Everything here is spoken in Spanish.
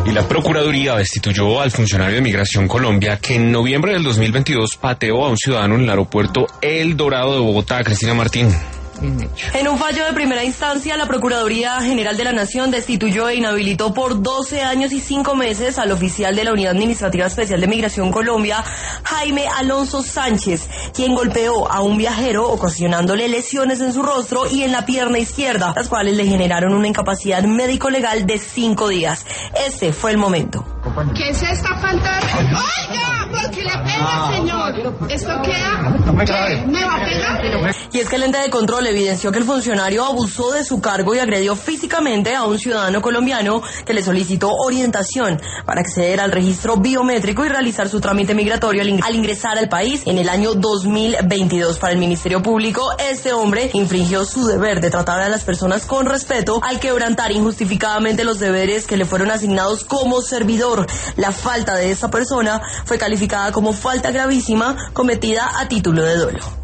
Y la Procuraduría destituyó al funcionario de Migración Colombia que en noviembre del 2022 pateó a un ciudadano en el aeropuerto El Dorado de Bogotá. Cristina Martín. En un fallo de primera instancia, la Procuraduría General de la Nación destituyó e inhabilitó por 12 años y 5 meses al oficial de la Unidad Administrativa Especial de Migración Colombia, Jaime Alonso Sánchez, quien golpeó a un viajero ocasionándole lesiones en su rostro y en la pierna izquierda, las cuales le generaron una incapacidad médico-legal de 5 días. Este fue el momento. ¿Qué es esta pantalla? ¡Oiga! ¿Por qué le pega, señor? ¿Esto queda? ¿Me va a pegar? Y es que el ente de control evidenció que el funcionario abusó de su cargo y agredió físicamente a un ciudadano colombiano que le solicitó orientación para acceder al registro biométrico y realizar su trámite migratorio al ingresar al país en el año 2022. Para el Ministerio Público, este hombre infringió su deber de tratar a las personas con respeto al quebrantar injustificadamente los deberes que le fueron asignados como servidor. La falta de esta persona fue calificada como falta gravísima cometida a título de dolo.